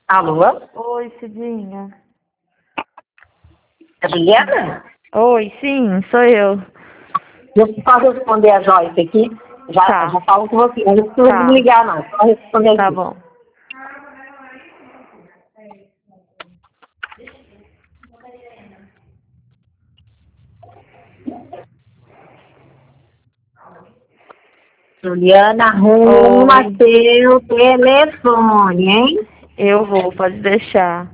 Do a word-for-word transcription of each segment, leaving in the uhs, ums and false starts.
Alô? Oi, Cidinha. É Juliana? Oi, sim, sou eu. Eu posso responder a Joyce aqui? Já, Tá. já falo com você. Eu não preciso Tá. desligar, não. Só responder Tá aqui. bom. Juliana, arruma Oi. seu telefone, hein? Eu vou, pode deixar.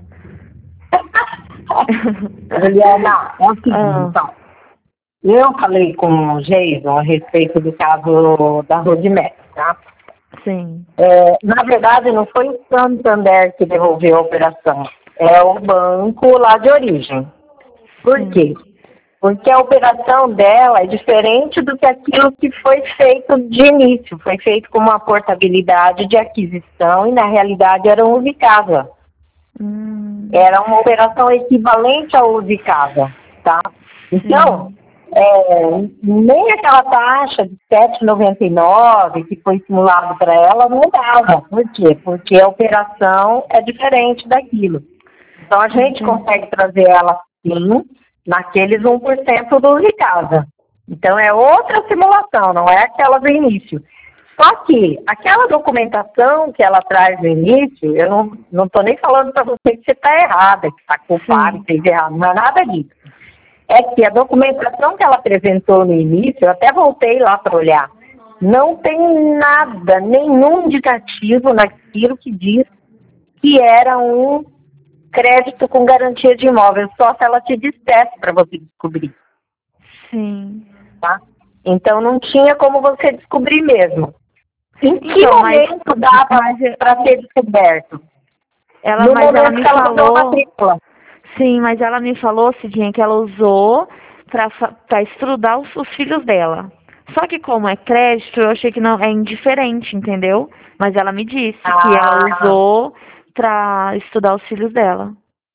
Juliana, é o seguinte, Ah, então. Eu falei com o Jason a respeito do caso da Rodimex, tá? sim. É, na verdade, não foi o Santander que devolveu a operação. É o banco lá de origem. Por Sim. quê? Porque a operação dela é diferente do que aquilo que foi feito de início. Foi feito com uma portabilidade de aquisição e, na realidade, era um uso casa. Hum, Era uma operação equivalente ao uso casa, tá? Então, sim. é, nem aquela taxa de sete reais e noventa e nove centavos que foi simulado para ela não dava. Por quê? Porque a operação é diferente daquilo. Então, a gente Entendi. consegue trazer ela, sim, naqueles um por cento do de casa. Então, é outra simulação, não é aquela do início. Só que aquela documentação que ela traz no início, eu não estou nem falando para você que você está errada, que está culpada, Sim. que fez errado, não é nada disso. É que a documentação que ela apresentou no início, eu até voltei lá para olhar, não tem nada, nenhum indicativo naquilo que diz que era um crédito com garantia de imóvel, só se ela te dissesse para você descobrir, Sim. tá? Então não tinha como você descobrir mesmo. Em que Então, mas, momento dava mas para ser descoberto? ela, No mas ela momento me que ela mudou a falou, matrícula. sim, mas ela me falou, Cidinha, que ela usou pra, fa- pra estudar os, os filhos dela. Só que como é crédito, eu achei que não é indiferente, entendeu? Mas ela me disse que ela Ah, usou pra estudar os filhos dela.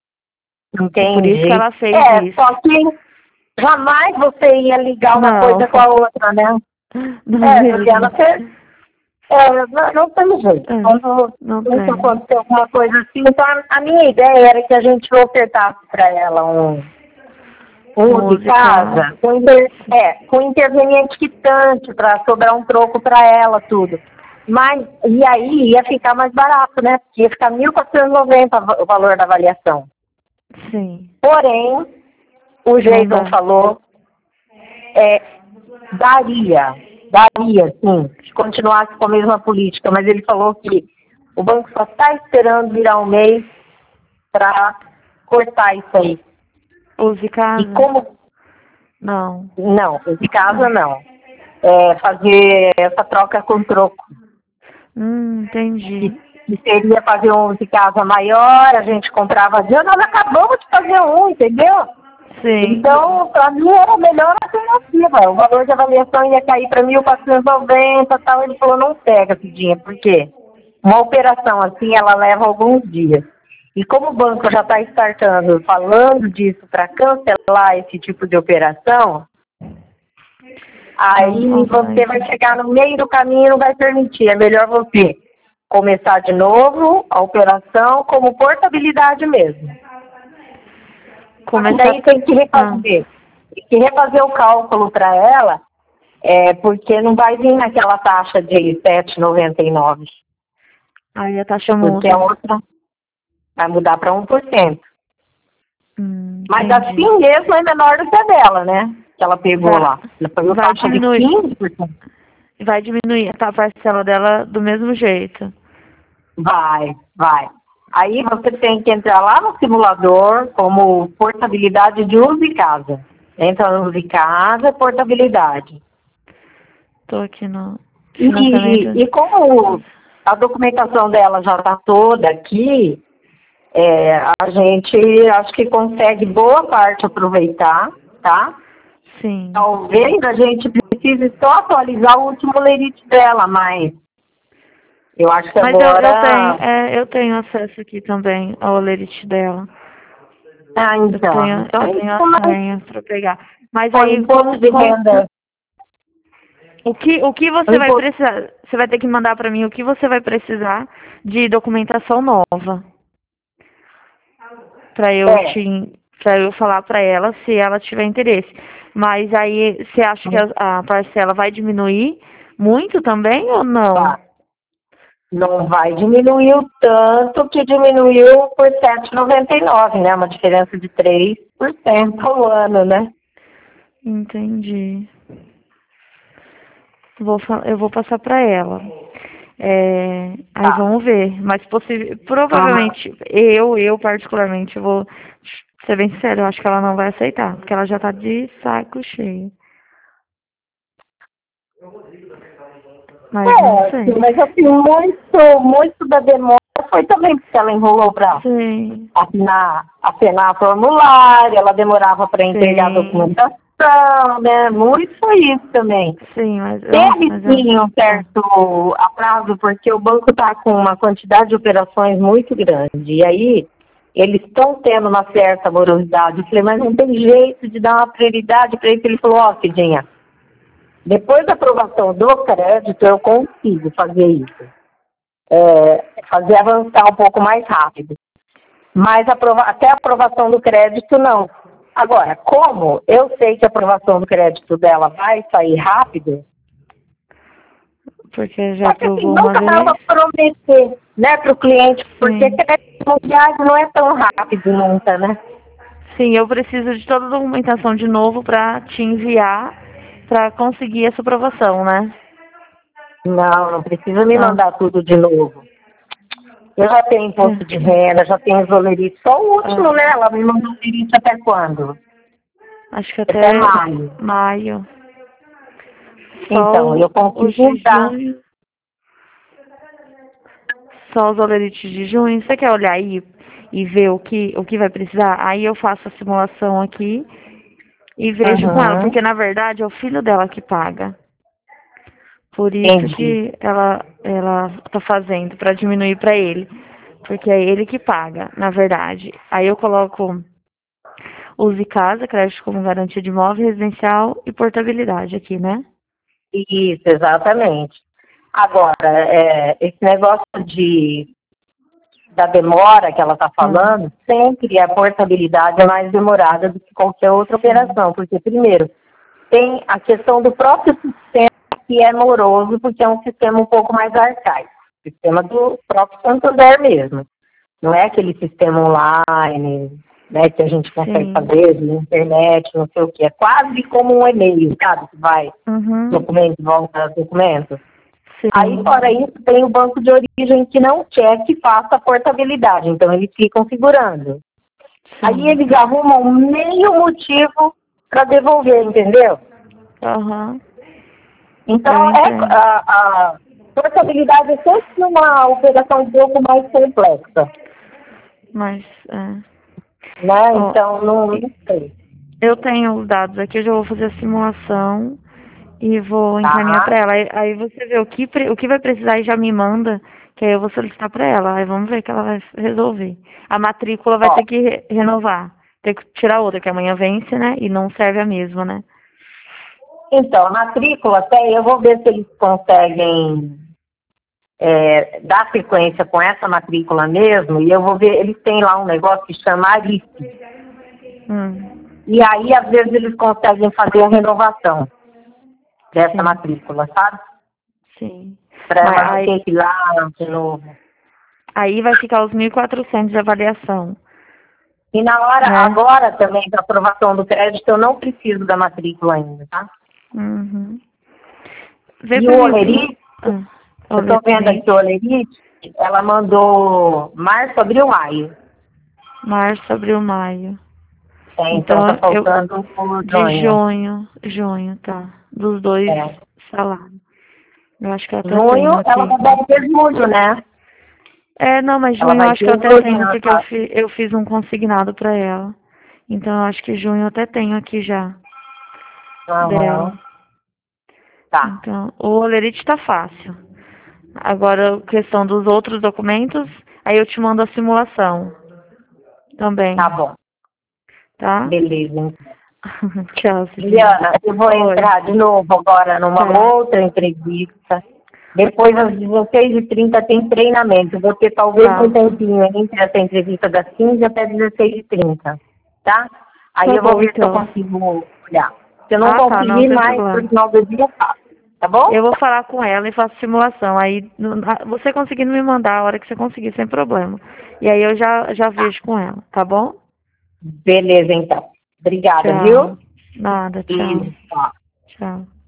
E por isso que entendi. ela fez É, isso. só que jamais você ia ligar uma Não, coisa com a outra, né? não É, Juliana, mesmo. você, é, não, não tem jeito. É, Quando não isso tem. acontecer alguma coisa assim, então a, a minha ideia era que a gente ofertasse para ela um, um de Música. casa, com, inter, é, com interveniente quitante, para sobrar um troco para ela, tudo. Mas, e aí ia ficar mais barato, né? Porque ia ficar mil quatrocentos e noventa o valor da avaliação. Sim. Porém, o Não Jason dá. falou, é, daria, daria, sim, se continuasse com a mesma política, mas ele falou que o banco só está esperando virar um mês para cortar isso aí. Use E casa? como, Não. não, de casa não, é fazer essa troca com troco, Hum, que, entendi. que seria fazer um de casa maior, a gente comprava, nós acabamos de fazer um, entendeu? Sim. Então, para mim era a melhor alternativa. O valor de avaliação ia cair para mil quatrocentos e noventa e tal. Ele falou, não pega, Cidinha, por quê? Uma operação assim, ela leva alguns dias. E como o banco já está startando, falando disso para cancelar esse tipo de operação, Não, aí ah, você vai entendi. chegar no meio do caminho e não vai permitir. É melhor você começar de novo a operação como portabilidade mesmo. Só que Começar. daí tem que Ah, refazer. Tem que refazer o cálculo para ela, é, porque não vai vir naquela taxa de sete reais e noventa e nove centavos. aí a taxa Porque a muda. outra vai mudar para um por cento. Hum, Mas entendi. assim mesmo é menor do que a dela, né? Que ela pegou Vai, lá. Ela pegou vai taxa de diminuir. quinze por cento. Vai diminuir a parcela dela do mesmo jeito. Vai, vai. Aí você tem que entrar lá no simulador como portabilidade de uso e casa. Entra no uso e casa, portabilidade. Tô aqui no financiamento. E, e como a documentação dela já está toda aqui, é, a gente acho que consegue boa parte aproveitar, tá? Sim. Talvez a gente precise só atualizar o último lerite dela, mas eu acho que Mas eu, eu tenho, agora... é, eu tenho acesso aqui também ao lerite dela. Ah, Eu então. tenho, Então eu é tenho a isso, mas senha pra pegar. Mas o aí, imposto como, de como, renda... o que, o que O você vai imposto, precisar? Você vai ter que mandar pra mim o que você vai precisar de documentação nova. Pra eu, É. te, pra eu falar pra ela se ela tiver interesse. Mas aí, você acha que a, a parcela vai diminuir muito também ou não? Tá. Não vai diminuir o tanto que diminuiu por sete reais e noventa e nove centavos, né? Uma diferença de três por cento ao ano, né? Entendi. Vou, fa- eu vou passar pra ela. É, aí Tá. vamos ver. Mas possi- Aham. provavelmente, eu, eu particularmente, vou ser bem sincero, eu acho que ela não vai aceitar, porque ela já tá de saco cheio. Mas não É, sim, sei. mas assim, muito, muito da demora foi também porque ela enrolou para Sim, assinar, assinar formulário, ela demorava para entregar a sim, documentação, né? Muito foi isso também. sim, mas eu, Teve mas eu, sim um ah, certo atraso, porque o banco está com uma quantidade de operações muito grande. E aí, eles estão tendo uma certa morosidade. Eu falei, mas não tem jeito de dar uma prioridade para isso. Ele falou, ó, Cidinha, depois da aprovação do crédito, eu consigo fazer isso. É, fazer avançar um pouco mais rápido. Mas aprova até a aprovação do crédito, não. Agora, como eu sei que a aprovação do crédito dela vai sair rápido, porque já só que assim, aprovou uma nunca dava vez. para prometer, né, para o cliente, porque Sim. crédito imobiliário não é tão rápido nunca, né? Sim, eu preciso de toda a documentação de novo pra te enviar pra conseguir essa aprovação, né? Não, não precisa me Ah, mandar tudo de novo. Eu já tenho imposto de é. renda, já tenho os olerites. Só o último, Ah, né? Ela me mandou o olerite até quando? acho que Até até maio. maio. Só Então, o, eu os consigo de dar. junho. Só os olerites de junho. Você quer olhar aí e ver o que, o que vai precisar? Aí eu faço a simulação aqui e vejo com ela, Uhum. porque na verdade é o filho dela que paga. Por isso Entendi. que ela ela tá fazendo para diminuir para ele, porque é ele que paga, na verdade. Aí eu coloco use casa, crédito como garantia de imóvel residencial e portabilidade aqui, né? Isso, exatamente. Agora, é, esse negócio de, da demora que ela está Ah, falando, sempre a portabilidade é mais demorada do que qualquer outra sim, operação, porque, primeiro, tem a questão do próprio sistema que é moroso, porque é um sistema um pouco mais arcaico, sistema do próprio Santander mesmo. Não é aquele sistema online, né, que a gente consegue sim. fazer na internet, não sei o que. É quase como um e-mail, sabe? Que vai Uhum. documento, volta documento. Aí, Sim, fora isso, tem o banco de origem que não quer que faça a portabilidade, então eles ficam segurando. Aí sim. eles arrumam meio motivo para devolver, entendeu? Aham. Então, Eu é, entendo. a, a portabilidade é sempre uma operação um pouco mais complexa, Mas, é. né? Ó, Então, não, e- não sei, eu tenho os dados aqui, eu já vou fazer a simulação e vou encaminhar tá? para ela. Aí, aí você vê o que, pre- o que vai precisar e já me manda, que aí eu vou solicitar para ela. Aí vamos ver o que ela vai resolver. A matrícula vai Ó, ter que re- renovar. Ter que tirar outra, que amanhã vence, né? E não serve a mesma, né? então, a matrícula, até eu vou ver se eles conseguem é, dar sequência com essa matrícula mesmo, e eu vou ver, eles têm lá um negócio que chama Arife. Hum, E aí, às vezes, eles conseguem fazer a renovação dessa sim, matrícula, sabe? sim. Para Mas ela não aí, ter que ir lá de novo. aí vai ficar os mil e quatrocentos de avaliação, E na hora, né? agora também, da aprovação do crédito, eu não preciso da matrícula ainda, tá? Uhum. Vê E pra o mim se não... Olerite, Ah, eu estou vendo aqui o Olerite. Olerite, ela mandou março, abril, maio. Março, abril, maio. É, então tá Então, eu... faltando o De junho. junho, junho, tá. Dos dois É. salários. Eu acho que eu até Junho, tenho ela aqui. vai ter julho, né? É, não, mas Ela junho eu vai acho ter que eu até julho tenho, na porque eu, faixa. fi, eu fiz um consignado pra ela. Então eu acho que junho eu até tenho aqui já, dela. Aham. Tá. Então, o Olerite tá fácil. Agora, a questão dos outros documentos, aí eu te mando a simulação Tá também, bom. tá? Beleza. Então. Tchau, Cidinha. Juliana, eu vou Oi, entrar de novo agora numa tá. outra entrevista. Depois, às dezesseis e trinta, tem treinamento. Vou ter talvez Tá. um tempinho entre essa entrevista das quinze até dezesseis e trinta, tá? Aí Tá eu vou bom, ver se eu então. consigo olhar. Se eu não Ah, tá, não conseguir tem mais, no problema. final do dia eu faço, tá bom? Eu vou falar com ela e faço simulação. Aí, no- a- você conseguindo me mandar a hora que você conseguir, sem problema. E aí eu já, já Tá. vejo com ela, tá bom? Beleza, então. Obrigada, viu? Tchau. Nada, tchau. Isso, ó. Tchau.